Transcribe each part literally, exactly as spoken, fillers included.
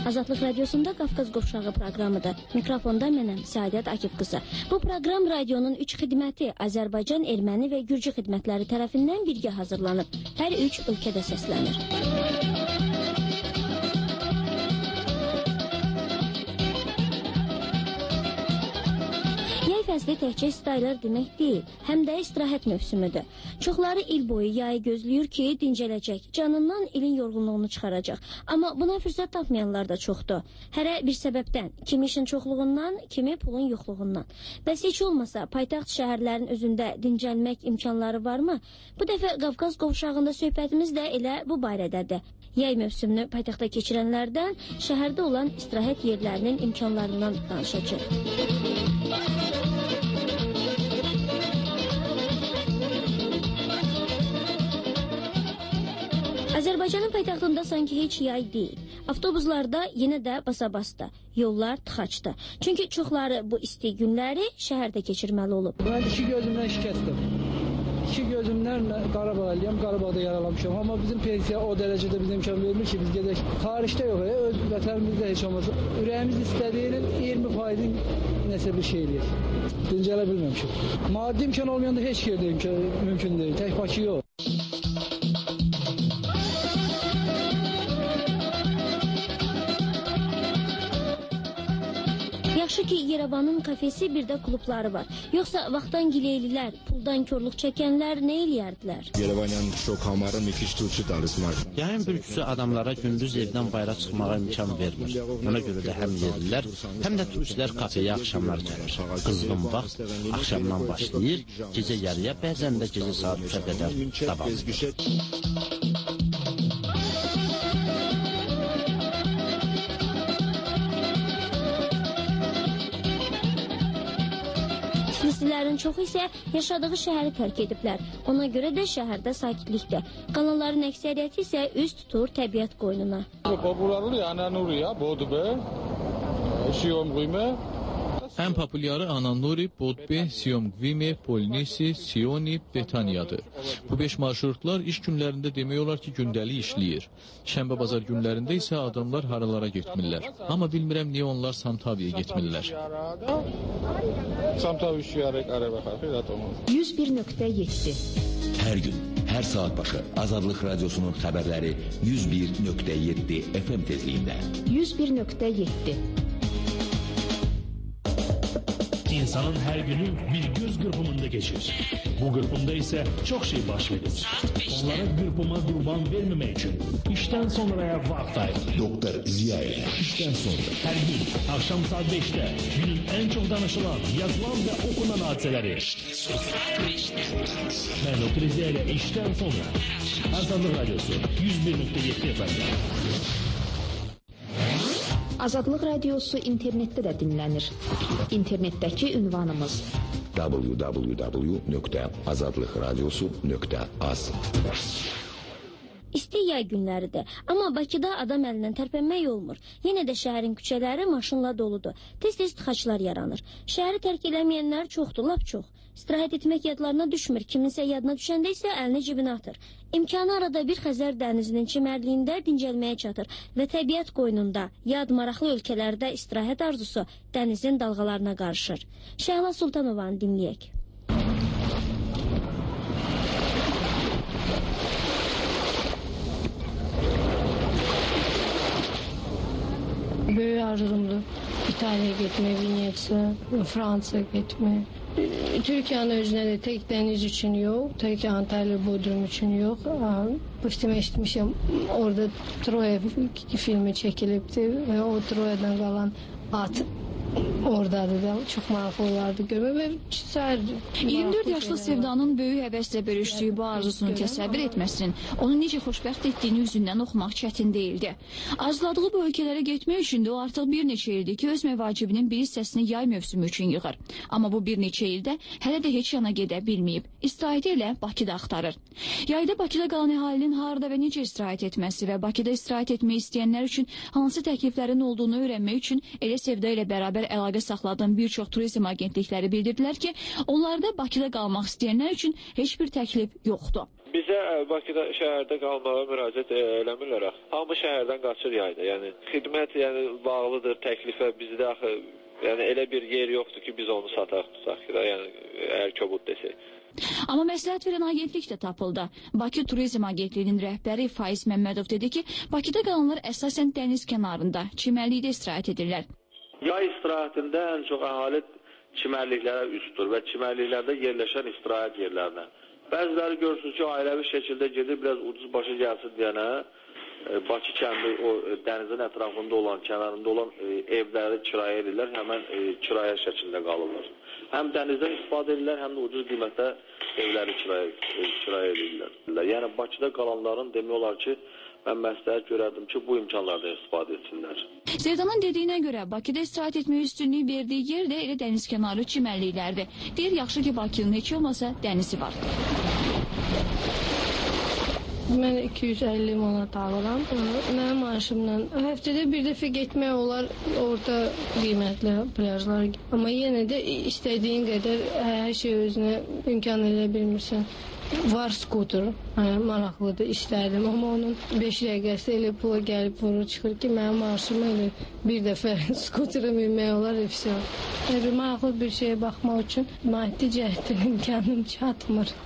Azadlıq Radiosunda Qafqaz Qovşağı proqramıdır. Mikrofonda mənəm, Səadət Akif qızı. Bu proqram radionun üç xidməti Azərbaycan, Erməni və Gürcü xidmətləri tərəfindən birgə hazırlanıb. Hər üç ölkədə səslənir. Yay fəsli təkcə istaylar demək deyil, həm də istirahət mövsümüdür. Çoxları il boyu yayı gözləyir ki, dincələcək, canından ilin yorğunluğunu çıxaracaq. Amma buna fürsət tapmayanlar da çoxdur. Hərə bir səbəbdən, kimi işin çoxluğundan, kimi pulun yoxluğundan. Bəs heç olmasa, paytaxt şəhərlərin özündə dincəlmək imkanları varmı? Bu dəfə Qafqaz Qovşağında söhbətimiz də elə bu barədədir. Yay mövsümünü paytaxtda keçirənlərdən şəhərdə olan istirahət yerlərinin imkanlarından danışacaq. Azərbaycanın paytaxtında sanki heç yay deyil. Avtobuslarda yenə də basa-basta, yollar tıxaçdır. Çünki çoxları bu isti günləri şəhərdə keçirməli olub. Mən iki gözümdən şikəstdim. İki gözümdən Qarabağlıyam, Qarabağda yaralamışam. Amma bizim pensiya o dərəcədə bizə imkan vermir ki, biz gedək. Xaricdə yox, ya, öz vətənimizdə heç olmaz. Ürəyimiz istədiyinin iyirmi faizin nəsə bir şeydir. Dincələ bilməmişim. Maddi imkan olmayanda heç yerdə imkan mümkün deyil. Tək Bakı yox. Yaxşı ki, Yerevanın kafesi bir də klubları var. Yoxsa vaxtdan gileylilər, puldan körlük çəkənlər nə eləyərdilər? Yerevanın çok hamarın iki turşu darısı var. Yayın bürküsü adamlara gündüz evdən bayra çıxmağa imkan vermir. Ona görə də həm yerlilər, həm də turistlər kafeyə axşamlar gəlir. Qızğın vaxt axşamdan başlayır, gecə yarıya, bəzən də gecə saat üçə qədər davam edir. Tiflislilərin çoxu isə yaşadığı şəhəri tərk ediblər. Ona görə də şəhərdə sakitlikdir. Kanalların əksəriyyəti isə üst tutur təbiət qoynuna. Popularlı Ananuri ya, Bodbe, Siyomqvime. Ən populyarı Ananuri, Bodbe, Siyomqvime, Polnisi, Sioni, Betaniyadır. Bu beş marşrutlar iş günlərində demək olar ki, gündəlik işləyir. Şənbə bazar günlərində isə adamlar haralara getmirlər. Amma bilmirəm niyə onlar Samtaviyə getmirlər. yüz bir nöqtə yeddi Hər gün, hər saat başı Azadlıq Radiosunun xəbərləri yüz bir nöqtə yeddi F M tezliyində. yüz bir nöqtə yeddi İnsanın her günü bir göz qırpımında geçir. Bu qırpımda ise çok şey baş verir. Onlara qırpıma qurban vermemek için işten sonraya vaxt ayır. Doktor Ziyayev. İşten sonra her gün akşam saat beşte günün en çok danışılan, yazılan ve okunan hadiseleri. Ben Doktor Ziyayev işten sonra Azadlıq Radyosu yüz bir nöqtə yeddi F M'de. Azadlıq Radiosu internetdə də dinlənir. İnternetdəki ünvanımız w w w nöqtə azadlıqradiosu nöqtə az. İsti yay günləridir. Amma Bakıda adam əlindən tərpənmək olmur. Yenə də şəhərin küçələri maşınla doludur. Tez-tez tıxaclar yaranır. Şəhəri tərk eləməyənlər çoxdur, lap çox. İstirahət etmək yadlarına düşmür. Kiminsə yadına düşəndə isə əlini cibinə atır. İmkanı arada bir Xəzər dənizinin çimərliyində dincəlməyə çatır və təbiət qoynunda, yad maraqlı ölkələrdə istirahət arzusu dənizin dalğalarına qarışır. Şəhla Sultanovanı dinləyək. Böyük arzumdur. İtalya'ya gitme, Venetsiya, Fransa'ya gitme. Türkiye'nin özünde de tek deniz için yok. Tek Antalya, Bodrum için yok. Başıma eşitmişim. Orada Troya filmi çekilipti ve o Troya'dan kalan at oradadır da çox maraqlı olardı görmək və səhərdir. iyirmi dörd yaşlı Sevdanın böyük həvəslə bölüşdüyü bu arzusunu təsəvvür etməsinin onu necə xoşbəxt etdiyini üzündən oxumaq çətin değildi. Arzuladığı bu ölkələrə getmək üçün də o artıq bir neçə ildir ki, öz məvacibinin bir hissəsini yay mövsümü üçün yığır. Amma bu bir neçə ildə hələ də heç yana gedə bilməyib. İstirahəti ilə Bakıda axtarır. Yayda Bakıda qalan əhalinin harda və necə istirahət etməsi və Bakıda istirahət etmək istəyənlər üçün hansı təkliflərin olduğunu öyrənmək üçün elə Sevda ilə bərabər əlaqə saxladığım bir çox turizm agentlikləri bildirdilər ki, onlarda Bakıda qalmaq istəyənlər üçün heç bir təklif yoxdur. Bizə Bakıda şəhərdə qalmağa müraciət eləmirlər. Hamı şəhərdən qaçır yayda. Yəni xidmət yəni bağlıdır təklifə. Bizdə axı yəni elə bir yer yoxdur ki, biz onu sataq tutaq ki, yəni əgər kobud desək. Amma məsləhət verən agentlik də tapıldı. Bakı Turizm Agentliyinin rəhbəri Faiz Məmmədov dedi ki, Bakıda qalanlar əsasən dəniz kənarında, çimərlikdə istirahət edirlər. Yay istirahətində ən çox əhali çimərliklərə üst tutur və çimərliklərdə yerləşən istirahət yerlərinə. Bəziləri görürsünüz ki, ailəvi şəkildə gedir, biraz ucuz başı gəlsin deyənə, Bakı kəndi o dənizin ətrafında olan, kənarında olan evləri kirayə edirlər, həmən kirayə şəklində qalırlar. Həm dənizdən istifadə edirlər, həm də ucuz qiymətə evləri kirayə, kirayə edirlər. Yəni Bakıda qalanların demək olar ki, mən məsləhət görərdim ki, bu imkanlardan istifadə etsinlər. Sevdanın dediyinə görə Bakıda istirahət etməyə üstünlük verdiyi yer də elə dəniz kənarı çimərliklərdir. Deyir, yaxşı ki, Bakının heç olmasa dənizi var. Mən iki yüz əlli manat alıram. Mənim maaşımla həftədə bir dəfə getmək olar orada qiymətli plyajlar. Amma yenə də istədiyin qədər hər şey özünə imkan elə bilmirsən. Var skuter, hə, maraqlıdır, istərdim. Amma onun beş dəqiqəsi elə pula gəlib vurur çıxır ki, mənim maaşıma elə bir dəfə skuterə minmək olar, efsə. Bir maraqlı bir şeyə baxmaq üçün maddi cəhətdən imkanım çatmır.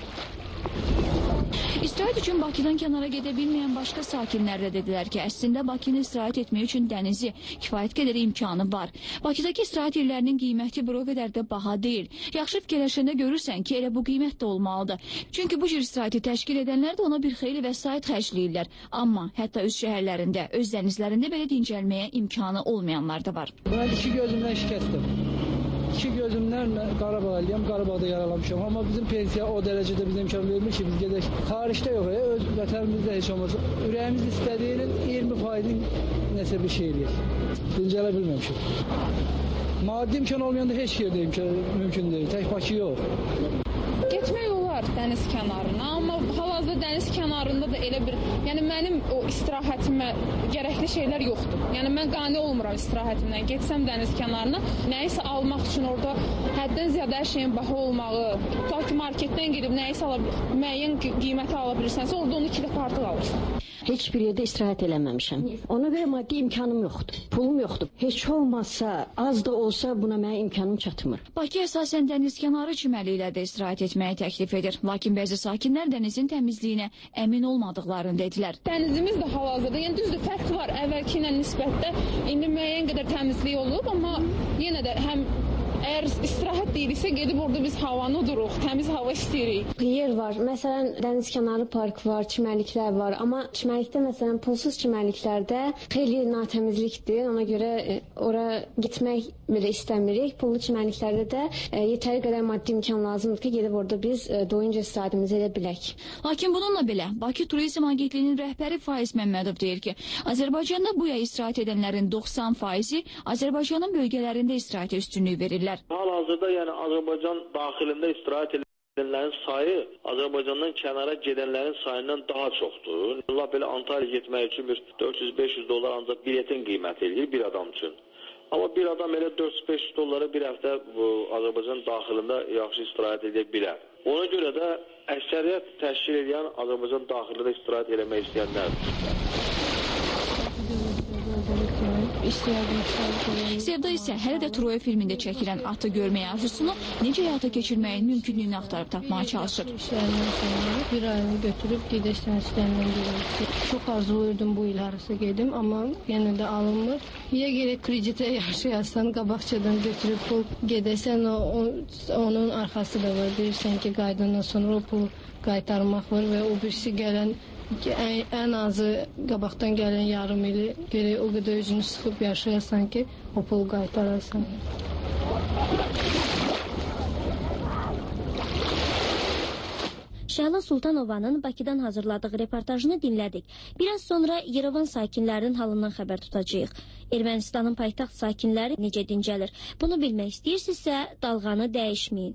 İstirahət üçün Bakıdan kənara gedə bilməyən başqa sakinlər də dedilər ki, əslində Bakını istirahət etmək üçün dənizi kifayət qədər imkanı var. Bakıdakı istirahət yerlərinin qiyməti bir o qədər də baha deyil. Yaxşı fikirləşəndə görürsən ki, elə bu qiymət də olmalıdır. Çünki bu cür istirahəti təşkil edənlər də ona bir xeyli vəsait xərcləyirlər. Amma hətta öz şəhərlərində, öz dənizlərində belə dincəlməyə imkanı olmayanlar da var. Mən iki gözümdən şikəstim. İki gözümdən Qarabağ eləyəm, Qarabağda yaralamışam. Amma bizim pensiya o dərəcədə bizə imkan vermir ki, biz gedək. Xaricdə yox, ya, öz vətənimizdə heç olmasa. Ürəyimiz istədiyinin iyirmi faizini nəsə bir şey eləyək. Dincələ bilməmişik. Maddi imkan olmayanda heç yerdə imkan mümkün deyil, tək Bakı yox. Getmək olar dəniz kənarına, amma hal-hazırda dəniz kənarında da elə bir, yəni mənim o istirahətimə gərəkli şeylər yoxdur. Yəni mən qane olmuram istirahətimdən. Getsəm dəniz kənarına, nəyisə almaq üçün orada həddən ziyadə hər şeyin baha olmağı, tutaq ki, marketdən gedib nəyisə ala, müəyyən qiyməti ala bilirsənsə, orada onu iki dəfə artıq alırsan. Heç bir yerdə istirahət eləməmişəm. Ona görə maddi imkanım yoxdur, pulum yoxdur. Heç olmasa, az da olsa buna mənə imkanım çatmır. Bakı əsasən dəniz kənarı çimərliklərdə istirahət etməyi təklif edir. Lakin bəzi sakinlər dənizin təmizliyinə əmin olmadıqlarını dedilər. Dənizimiz də hal-hazırda, yəni düzdür, fərq var əvvəlki ilə nisbətdə. İndi müəyyən qədər təmizlik olub, amma yenə də həm əgər istirahət deyiriksə, gedib orada biz havanı uduruq, təmiz hava istəyirik. Yer var, məsələn, dəniz kənarı park var, çimərliklər var, amma çimərlikdə, məsələn, pulsuz çimərliklərdə xeyli natəmizlikdir, ona görə e, ora gitmək belə istəmirik. Pullu çimərliklərdə də e, yetəri qədər maddi imkan lazımdır ki, gedib orada biz e, doyunca istirahətimizi edə bilək. Lakin bununla belə, Bakı Turizm Agentliyinin rəhbəri Faiz Məmmədov deyir ki, Azərbaycanda bu yay istirahət edənlərin doxsan faizi Azərbaycanın bölgələrində istirahətə üstünlük verirlər. Hal-hazırda yəni Azərbaycan daxilində istirahət edənlərin sayı Azərbaycandan kənara gedənlərin sayından daha çoxdur. Allah belə Antalya getmək üçün bir dörd yüz beş yüz dollar ancaq biletin qiyməti eləyir bir adam üçün. Amma bir adam elə dörd yüz beş yüz dollara bir həftə bu Azərbaycan daxilində yaxşı istirahət edə bilər. Ona görə də əksəriyyət təşkil edən Azərbaycan daxilində istirahət eləmək istəyənlərdir. Sevda isə hələ də Troya filmində çəkilən atı görməyə arzusunu necə həyata keçirməyin mümkünlüyünü axtarıb tapmağa çalışır. Bir ayını götürüb gedəsən istəyəndən gedirəm. Çox arzulayırdım bu il harasa gedim, amma yenə də alınmır. Ya gerək kreditə yaşayasan, qabaqçadan götürüb pul gedəsən, o, o, onun arxası da var. Bilirsən ki, qaydandan sonra o pulu qaytarmaq var və o birisi gələn Ən, ən azı qabaqdan gələn yarım ili gerək o qədər özünü sıxıb yaşayasan ki, o pulu qaytarasan. Şəhla Sultanovanın Bakıdan hazırladığı reportajını dinlədik. Biraz sonra Yerevan sakinlərinin halından xəbər tutacağıq. Ermənistanın paytaxt sakinləri necə dincəlir? Bunu bilmək istəyirsinizsə, dalğanı dəyişməyin.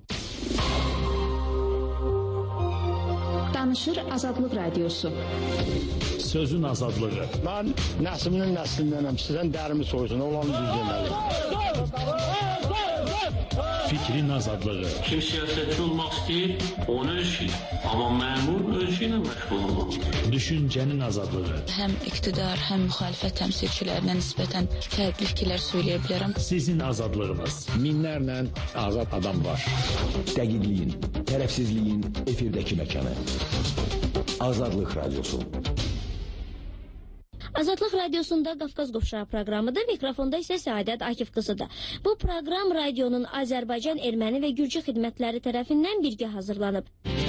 Danışır Azadlıq Radiosu. Sözün azadlığı. Mən nəsliminin nəslindənəm. Sizdən dərimi soysun, olanı düz deməli. Fikrin azadlığı. Kim siyasetçi olmaq istəyir, onu öz işi. Amma məmur öz işi ilə məşğul olmalıdır. Düşüncənin azadlığı. Həm iqtidar, həm müxalifət təmsilçilərinə nisbətən fərqli fikirlər söyləyə bilərəm. Sizin azadlığınız. Minlərlə azad adam var. Dəqiqliyin, tərəfsizliyin efirdəki məkanı. Azadlıq Radyosu. Azadlıq Radiosunda Qafqaz Qovşağı proqramıdır. Mikrofonda isə Səadət Akif qızıdır. Bu proqram radionun Azərbaycan, Erməni və Gürcü xidmətləri tərəfindən birgə hazırlanıb.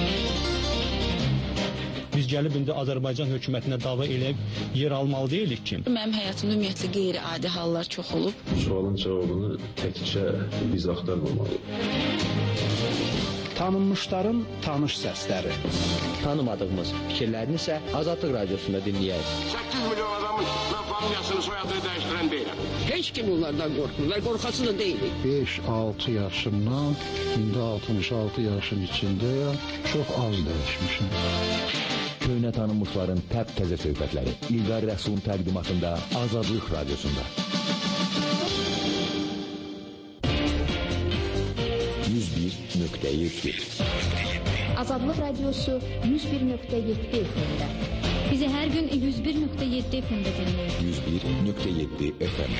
Biz gəlib indi Azərbaycan hökumətinə dava eləyib yer almalı deyilik ki. Mənim həyatımda ümumiyyətlə qeyri-adi hallar çox olub. Sualın cavabını təkcə biz axtarmamalıyıq. Tanınmışların tanış səsləri. Tanımadığımız fikirlərini isə Azadlıq Radiosunda dinləyək. səkkiz milyon adamın mən familiyasını, soyadını dəyişdirən deyiləm. Heç kim onlardan qorxmurlar, qorxası da deyilik. beş altı yaşımdan, indi altmış altı yaşın içindəyəm, çox az dəyişmişim. Köhnə tanınmışların təp-təzə söhbətləri İlqar Rəsulun təqdimatında Azadlıq Radiosunda. yüz bir nöqtə yeddi Azadlıq Radiosu yüz bir nöqtə yeddi F M-də. Bizi hər gün yüz bir nöqtə yeddi F M-də dinləyin. yüz bir nöqtə yeddi F M.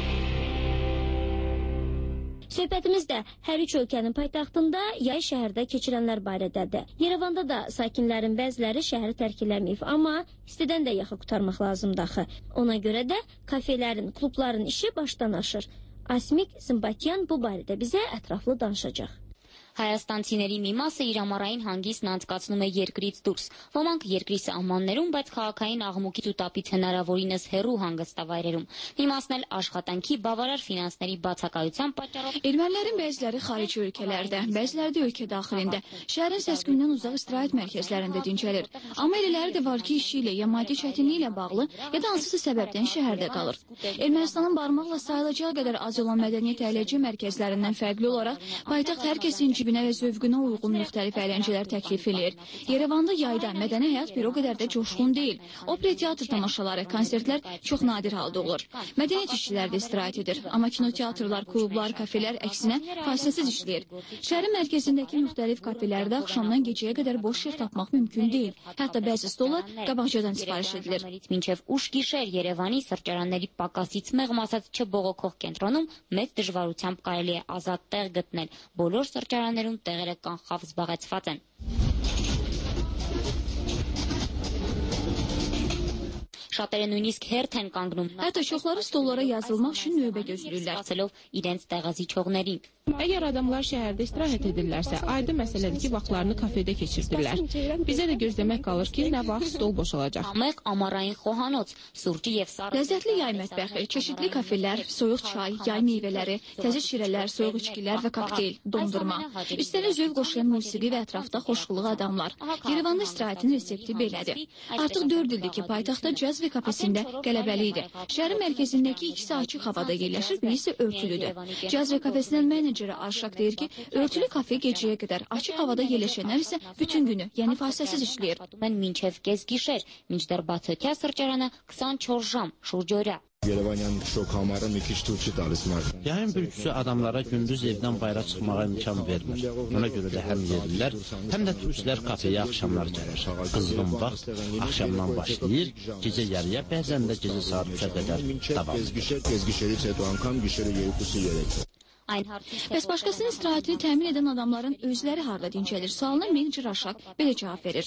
Söhbətimiz də hər üç ölkənin paytaxtında yay şəhərdə keçirənlər barədədir. Yerevanda da sakinlərin bəziləri şəhəri tərk eləməyib, amma istidən də yaxı qurtarmaq lazımdır axı. Ona görə də kafelerin, klubların işi başdan aşır. Asmik Zımbatyan bu barədə bizə ətraflı danışacaq. Հայաստանցիների մի մասը իր ամառային հանգիստն անցկացնում է երկրից դուրս։ Ոմանք երկրի սահմաններում, բայց քաղաքային աղմուկից ու տապից հնարավորինս հեռու հանգստավայրերում։ Մի մասն էլ աշխատանքի բավարար ֆինանսների բացակայության պատճառով։ Ermənilərin bəziləri xarici ölkələrdə, bəziləri də ölkə daxilində, şəhərin səs-küyündən uzaq istirahət mərkəzlərində dincəlir. Amma elələri də var ki, işi ilə ya maddi çətinliyi ilə bağlı, ya da hansısa səbəbdən şəhərdə qalır. Ermənistanın barmaqla sayılacağı qədər az olan mədəniyyət əyləci mərkəzlərindən fərqli olaraq paytaxt hər kəsin cibinə və zövqünə uyğun müxtəlif əyləncələr təklif edir. Yerevanda yayda mədəni həyat bir o qədər də coşqun deyil. Opera teatr tamaşaları, konsertlər çox nadir halda olur. Mədəniyyət işçiləri də istirahət edir. Amma kinoteatrlar, klublar, kafelər əksinə fasiləsiz işləyir. Şəhərin mərkəzindəki müxtəlif kafelərdə axşamdan gecəyə qədər boş yer tapmaq mümkün deyil. Hətta bəzi stollar qabaqcadan sifariş edilir. Մինչև ուշ գիշեր Երևանի սրճարանների պակասից մեղմ ասած չբողոքող կենտրոնում մեծ դժվարությամբ կարելի է ազատ տեղ գտնել։ Բոլոր սրճարաններում տեղերը կանխավ զբաղեցված են։ Շատերը նույնիսկ հերթ են կանգնում։ Hətta çoxları stollara yazılmaq üçün növbə gözləyirlər. Ասելով իրենց տեղազիջողներին։ Əgər adamlar şəhərdə istirahət edirlərsə, aydın məsələdir ki, vaxtlarını kafedə keçirdirlər. Bizə də gözləmək qalır ki, nə vaxt stol boşalacaq. Ամեղ ամառային խոհանոց, սուրճի եւ սառը։ Ləzzətli yay mətbəxi, çeşidli kafelər, soyuq çay, yay meyvələri, təzə şirələr, soyuq içkilər və kokteyl, dondurma. Üstəlik zövq qoşulan musiqi və ətrafda xoşluq adamlar. Yerevanda istirahətin resepti belədir. Artıq dörd ildir ki, paytaxtda caz və kafesində qələbəli idi. Şəhərin mərkəzindəki ikisi açıq havada yerləşir, birisi örtülüdür. Caz və kafesindən meneceri Arşak deyir ki, örtülü kafe gecəyə qədər, açıq havada yerləşənlər isə bütün günü, yəni fasiləsiz işləyir. Մինչև կես գիշեր, մինչդեռ բացօթյա սրճարանը քսանչորս ժամ, շուրջօրյա։ Yerevanyan şok hamarı մի քիչ tut չի տալիս մարդուն։ Yayın bürküsü adamlara gündüz evdən bayıra çıxmağa imkan vermir. Ona görə də həm yerlilər, həm də turistlər kafeyə axşamlar gəlir. Qızğın vaxt axşamdan başlayır, gecə yarıya, bəzən də gecə saat üçə qədər davam edir. Tez gişəriç eto ankam gişəri yerikusu yerək. Bəs başqasının istirahətini təmin edən adamların özləri harda dincəlir? Sualına menecer Arşak belə cavab verir.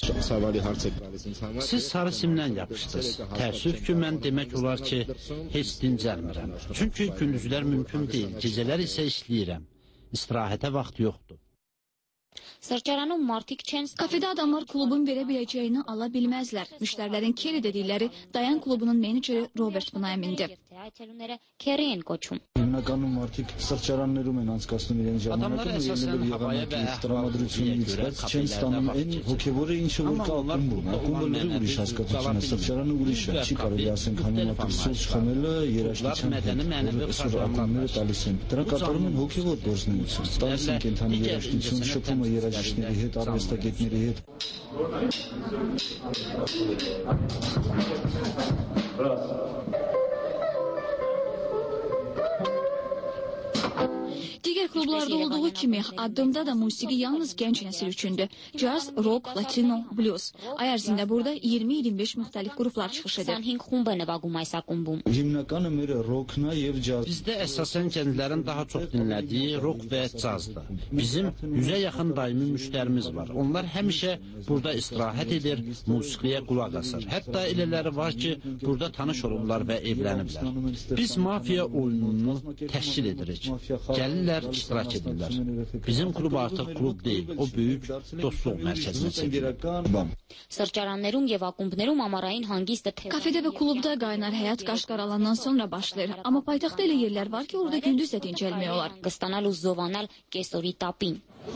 Siz sarı simdən yapışdınız. Təəssüf ki, mən demək olar ki, heç dincəlmirəm. Çünki gündüzlər mümkün deyil, gecələr isə işləyirəm. İstirahətə vaxt yoxdur. Sırçaranın martik çən kafede adamlar klubun verə biləcəyini ala bilməzlər. Müştərilərin Kerry dedikləri Dayan klubunun meneceri Robert buna əmindir. Kerry en koçum. Հիմնականում մարդիկ սրճարաններում են անցկացնում իրենց ժամանակը եւ ելնելով եղանակի տրամադրությունից, բայց չեն ստանում այն հոգեվորը, ինչը որ կա ակումբում։ Ակումբը լրիվ ուրիշ հասկացություն է, սրճարանը ուրիշ է։ Չի կարելի ասենք համեմատել սուրճ խմելը երաժշտության հետ, որ ակումբները տալիս են։ Դրանք կատարում են հոգեվոր գործունեություն, տալիս են կենթանի երաժշտություն, շփումը երաժիշտների հետ, արվեստագետների հետ։ Digər Digər klublarda olduğu kimi addımda da musiqi yalnız gənc nəsil üçündür. Jazz, rock, latino, blues. Ay ərzində burada iyirmi iyirmi beş müxtəlif qruplar çıxış edir. hինգ խումբ է նվագում այս ակումբում։ Հիմնականը մեր ռոքն է եւ ջազ։ Bizdə əsasən gənclərin daha çox dinlədiyi rock və cazdır. Bizim yüzə yaxın daimi müştərimiz var. Onlar həmişə burada istirahət edir, musiqiyə qulaq asır. Hətta elələri var ki, burada tanış olurlar və evləniblər. Biz mafiya oyununu təşkil edirik. Gəlirlər, iştirak edirlər. Bizim klub artıq klub deyil, o böyük dostluq mərkəzinə çevrilir. Սրճարաններում եւ ակումբներում ամառային հանգիստը Kafede və klubda qaynar həyat qaş qaralandan sonra başlayır. Amma paytaxtda elə yerlər var ki, orada gündüz də dincəlmək olar. կստանալ ու զովանալ կեսօրի տապին։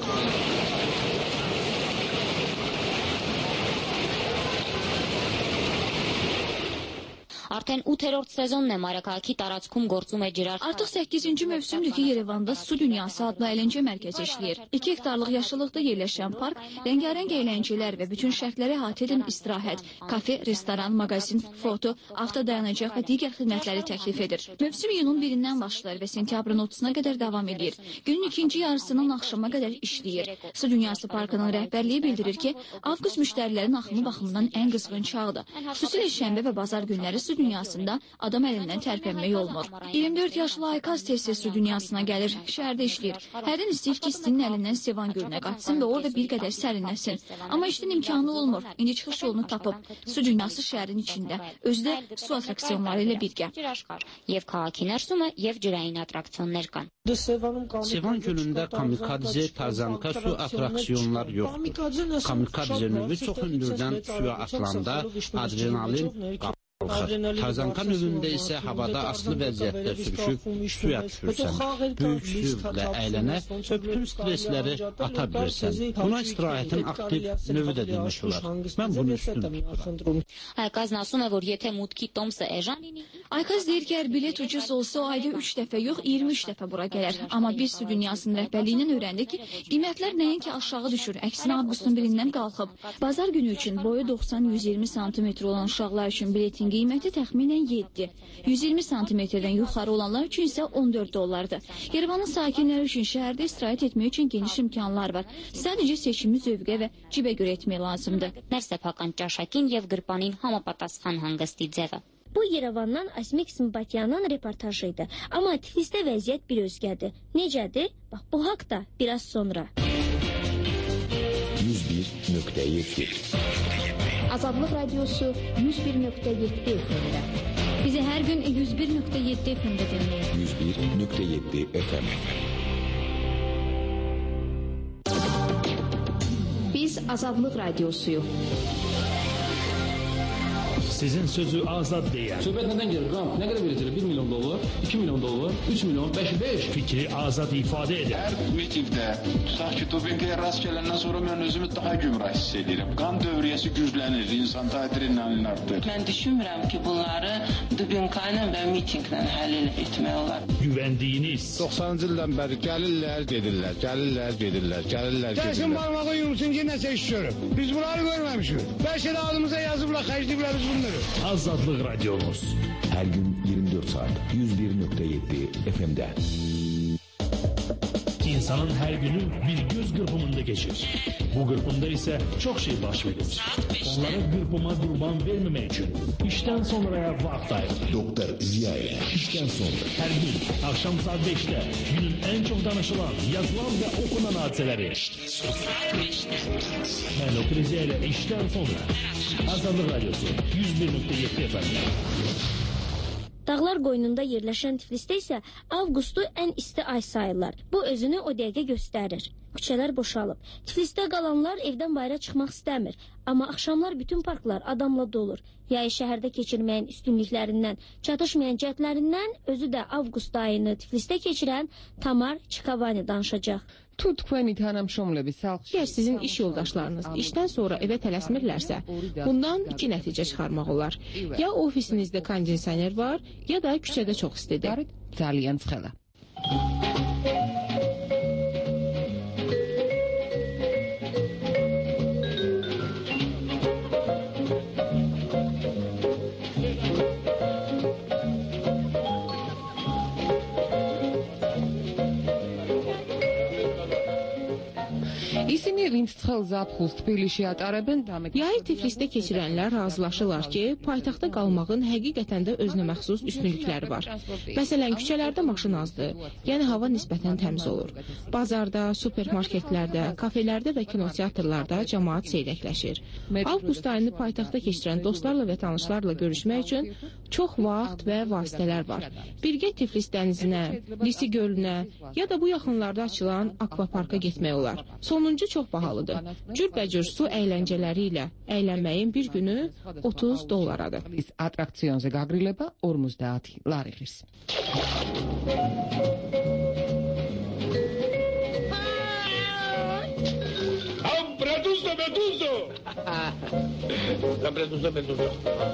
Արդեն ութերորդ սեզոնն է մայրաքաղաքի տարածքում գործում է ջրար։ Artıq səkkizinci mövsümdür ki, Yerevanda Su Dünyası adlı əyləncə mərkəzi işləyir. iki hektarlıq yaşıllıqda yerləşən park rəngarəng əyləncələr və bütün şərtləri əhatə edən istirahət, kafe, restoran, mağazin, foto, avtodayanacaq və digər xidmətləri təklif edir. Mövsüm iyunun birindən başlayır və sentyabrın otuzuna qədər davam edir. Günün ikinci yarısından axşama qədər işləyir. Su Dünyası parkının rəhbərliyi bildirir ki, avqust müştərilərin axımı baxımından ən qızğın çağdır. Xüsusilə şənbə və bazar günləri Su Dünyasında adam əlindən tərpənmək olmur. iyirmi dörd yaşlı Aykaz tez-tez Su Dünyasına gəlir, şəhərdə işləyir. Hərdən istəyir ki, istinin əlindən Sevan gölünə qaçsın və orada bir qədər sərinləsin. Amma işin imkanı olmur. İndi çıxış yolunu tapıb. Su Dünyası şəhərin içində, özü də su atraksiyonları ilə birgə. Եվ քաղաքի ներսումը եւ ջրային ատրակցիոններ կան։ Sevan gölündə kamikadze, tarzanka su atraksiyonlar yoxdur. Kamikadze növü çox hündürdən suya atılanda adrenalin qalxır. Tarzanka növündə isə havada asılı vəziyyətdə sürüşüb suya düşürsən. Böyük sürətlə əylənə və bütün stresləri ata bilirsən. Buna istirahətin aktiv növü də demək olar. Mən bunu üstün tuturam. Aykazն ասում է, որ եթե մուտքի տոմսը էժան լինի, Aykaz deyir ki, əgər bilet ucuz olsa o ayda üç dəfə yox, iyirmi üç dəfə bura gələr. Amma biz Su Dünyasının rəhbərliyindən öyrəndik ki, qiymətlər nəinki aşağı düşür, əksinə avqustun birindən qalxıb. Bazar günü üçün boyu doxsan yüz iyirmi santimetr olan uşaqlar üçün biletin qiyməti təxminən yeddi. yüz iyirmi santimetrdən yuxarı olanlar üçün isə on dörd dollardır. Yerevanın sakinləri üçün şəhərdə istirahət etmək üçün geniş imkanlar var. Sadəcə seçimi zövqə və cibə görə etmək lazımdır. Ներսեփական ճաշակին եւ գրպանին համապատասխան հանգստի ձևը։ Bu Yerevandan Asmik Sımbatyanın reportajıydı. Ama Tiflis'te vəziyyət bir özgədir. Necədir? Bax, bu haqda biraz sonra. yüz bir nöqtə yeddi Azadlıq Radiosu yüz bir nöqtə yeddi F M-də. Bizi hər gün yüz bir nöqtə yeddi F M-də dinləyin. yüz bir nöqtə yeddi F M. Biz Azadlıq Radiosuyuq. Sizin sözü azad deyən. Söhbət nədən gelir? Qram, nə qədər verəcək? bir milyon dollar, iki milyon dollar, üç milyon, beş, beş. Fikri azad ifadə edir. Hər mitingdə, tutaq ki, Dubinqaya rast gələndən sonra mən özümü daha gümrah hiss edirəm. Qan dövriyyəsi güclənir, insanda adrenalin artır. Mən düşünmürəm ki, bunları Dubinqa ilə və mitinglə həll etmək olar. Güvəndiyiniz. doxsanıncı ildən bəri gəlirlər, gedirlər, gəlirlər, gedirlər, gəlirlər, gedirlər. Gəlsin barmağı yumsun ki, nəsə iş görüb. Biz bunları görməmişik. Bəlkə də adımıza yazıblar, xərcliblər biz bunları. Azadlıq Radiomuz. Hər gün iyirmi dörd saat yüz bir nöqtə yeddi F M-də. İnsanın hər günü bir göz qırpımında geçir. Bu qırpımda isə çox şey baş verir. Onlara qırpıma qurban verməmək üçün işdən sonraya vaxt ayırır. Doktor Ziya ilə işdən sonra. Hər gün axşam saat beşdə günün ən çox danışılan, yazılan və okunan hadisələri. Mən Doktor Ziya ilə işdən sonra. Azadlıq Radiosu yüz bir nöqtə yeddi F M-də. Dağlar qoynunda yerləşən Tiflisdə isə avqustu ən isti ay sayırlar. Bu özünü o dəqiqə göstərir. Küçələr boşalıb. Tiflisdə qalanlar evdən bayıra çıxmaq istəmir. Amma axşamlar bütün parklar adamla dolur. Yayı şəhərdə keçirməyin üstünlüklərindən, çatışmayan cəhətlərindən özü də avqust ayını Tiflisdə keçirən Tamar Çikavani danışacaq. Tu თქვენი თანამშრომლები სახლში. Əgər sizin iş yoldaşlarınız işdən sonra evə tələsmirlərsə, bundan iki nəticə çıxarmaq olar. Ya ofisinizdə kondisioner var, ya da küçədə çox istidir. ძალიან ცხელა. Yayı Tiflisdə keçirənlər razılaşırlar ki, paytaxtda qalmağın həqiqətən də özünə məxsus üstünlükləri var. Məsələn, küçələrdə maşın azdır, yəni hava nisbətən təmiz olur. Bazarda, supermarketlərdə, kafelərdə və kinoteatrlarda cəmaat seyrəkləşir. Avqust ayını paytaxtda keçirən dostlarla və tanışlarla görüşmək üçün çox vaxt və vasitələr var. Birgə Tiflis dənizinə, Lisi gölünə ya da bu yaxınlarda açılan akvaparka getmək olar. Sonuncu çox bahalıdır. Cürbəcür su əyləncələri ilə əylənməyin bir günü otuz dollaradır. Atraksionze gagrileba ორმოცდაათი ლარი. Breduzzo, Breduzzo! La Breduzzo, Breduzzo.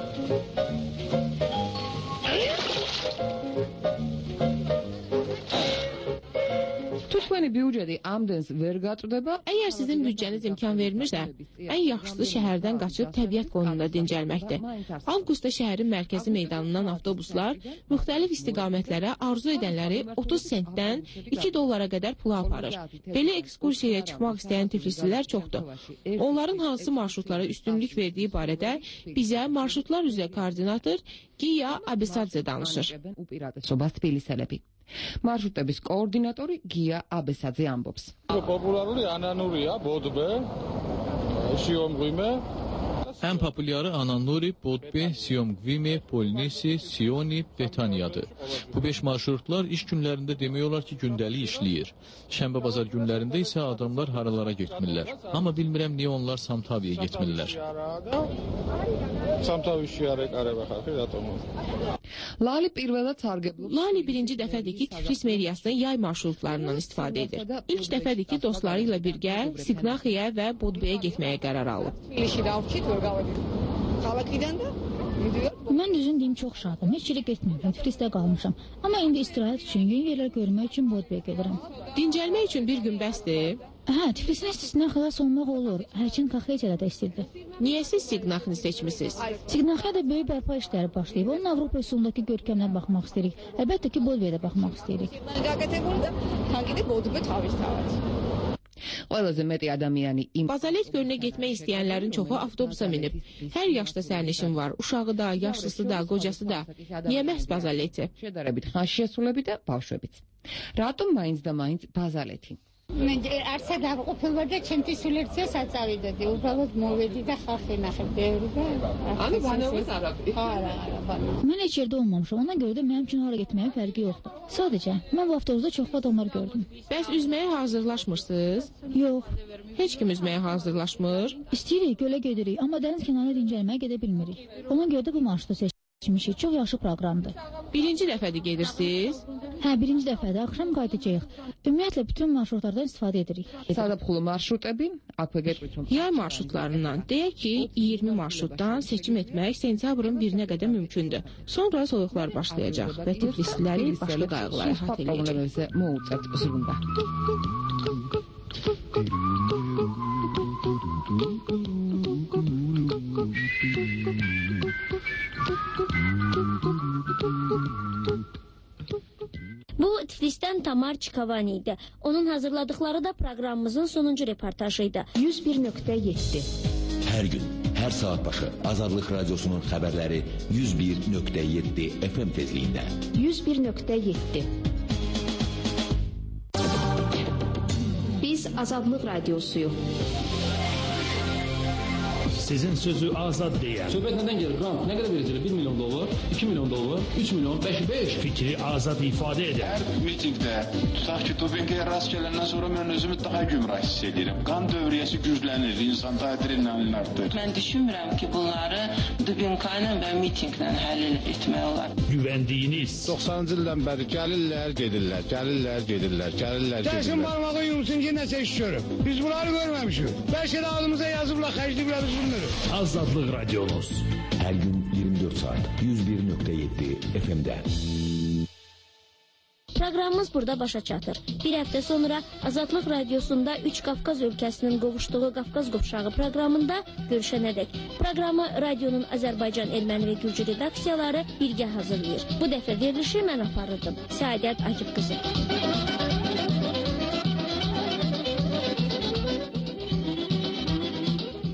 Əgər sizin büdcəniz imkan vermirsə, ən yaxşısı şəhərdən qaçıb təbiət qoynunda dincəlməkdir. Avqustda şəhərin mərkəzi meydanından avtobuslar müxtəlif istiqamətlərə arzu edənləri otuz sentdən iki dollara qədər pula aparır. Belə ekskursiyaya çıxmaq istəyən tiflislilər çoxdur. Onların hansı marşrutlara üstünlük verdiyi barədə bizə marşrutlar üzrə koordinator Giya Abesadze danışır. Marşrutების koordinatori Giya Abesadze ამბობს. Populārული ანანურია, ბოდბე, სიომღვიმე. Ən populyarı Ananuri, Bodbe, Siyomgvimi, Polnisi, Sioni, Betaniyadır. Bu beş marşrutlar iş günlərində demək olar ki, gündəlik işləyir. Şənbə bazar günlərində isə adamlar haralara getmirlər. Amma bilmirəm niyə onlar Samtaviyə getmirlər. Lali birinci dəfədir ki, Tiflis meriyasının yay marşrutlarından istifadə edir. İlk dəfədir ki, dostları ilə birgə Signaxiyə və Bodbeyə getməyə qərar alıb. Mən düzün deyim çox şadım. Heç yerə getmirəm. Tiflisdə qalmışam. Amma indi istirahət üçün, yeni yerlər görmək üçün Bodbeyə gedirəm. Dincəlmək üçün bir gün bəsdir? Hə, Tiflisin istisindən xilas olmaq olur. Hərçin Kaxetiyada da istirdi. Niyə siz Signaxini seçmisiniz? Signaxiya da böyük bərpa işləri başlayıb. Onun Avropa üsulundakı görkəminə baxmaq istəyirik. Əlbəttə ki, Bodbeyə də baxmaq istəyirik. Bazalet gölünə getmək istəyənlərin çoxu avtobusa minib. Hər yaşda sərnişin var. Uşağı da, yaşlısı da, qocası da. Niyə məhz Bazaleti? Ratum mains da mains Bazaleti. Arsa davqupullarda çenti sülürtsə səcavidədir. Ubalad movedi də xalqı naxıb devrdə. Hani banavız Arabi? Ara, ara, bana. Mən heç yerdə olmamışam. Ona görə də mənim üçün hara getməyin fərqi yoxdur. Sadəcə, mən bu avtobusda çoxlu adamlar gördüm. Bəs üzməyə hazırlaşmırsınız? Yox. Heç kim üzməyə hazırlaşmır? İstəyirik, gölə gedirik, amma dəniz kənarına dincəlməyə gedə bilmirik. Ona görə də bu marşrutu seçdik. Çox yaxşı proqramdır. Birinci dəfədir gedirsiniz? Hə, birinci dəfədir. Axşam qayıdacağıq. Ümumiyyətlə bütün marşrutlardan istifadə edirik. Sadapxulu marşrutəbi? Yay marşrutlarından deyək ki, iyirmi marşrutdan seçim etmək sentyabrın birinə qədər mümkündür. Sonra soyuqlar başlayacaq və tiflisliləri başqa qayğılar əhatə eləyəcək. Bu Tiflisdən Tamar Çikavani idi. Onun hazırladıkları da proqramımızın sonuncu reportajıydı. yüz bir nöqtə yeddi. Hər gün, hər saat başı Azadlıq Radiosunun xəbərləri yüz bir nöqtə yeddi F M tezliyində. yüz bir nöqtə yeddi. Biz Azadlıq Radiosuyuq. Sizin sözü azad deyən. Söhbət nədən gelir? Grant nə qədər verəcəklər? bir milyon dollar, iki milyon dollar, üç milyon, beş, beş. Fikri azad ifadə edən. Hər mitingdə, tutaq ki, dopinqə rast gələndən sonra mən özümü daha gümrah hiss edirəm. Qan dövriyyəsi güclənir, insan adrenalin artır. Mən düşünmürəm ki, bunları dopinqə ilə və mitinqlə həll etmək olar. Güvəndiyiniz. doxsanıncı ildən bəri gəlirlər, gedirlər, gəlirlər, gedirlər, gəlirlər, gedirlər. Dəsin barmağı yumsun ki, nəsə iş görüb. Biz bunları görməmişik. Bəlkə də adımıza yazıblar, xərcliblər biz bilmirik. Azadlıq Radiomuz. Hər gün iyirmi dörd saat yüz bir nöqtə yeddi F M-də. Proqramımız burada başa çatır. Bir həftə sonra Azadlıq Radiosunda üç Qafqaz ölkəsinin qovuşduğu Qafqaz qovşağı proqramında görüşənədək. Proqramı radionun Azərbaycan, Erməni və Gürcü redaksiyaları birgə hazırlayır. Bu dəfə verilişi mən aparırdım. Səadət Akif qızı.